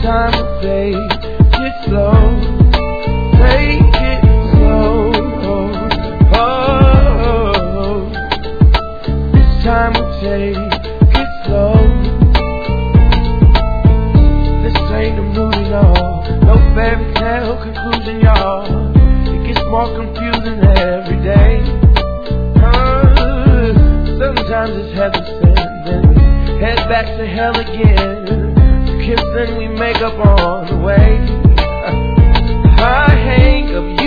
time will take it slow. Take it slow. Oh, this time will take it slow. This ain't a movie, no fairy tale conclusion, y'all. It gets more confusing every day. Sometimes it's heaven sent, then we head back to hell again. Kiss and we make up on the way. I hang up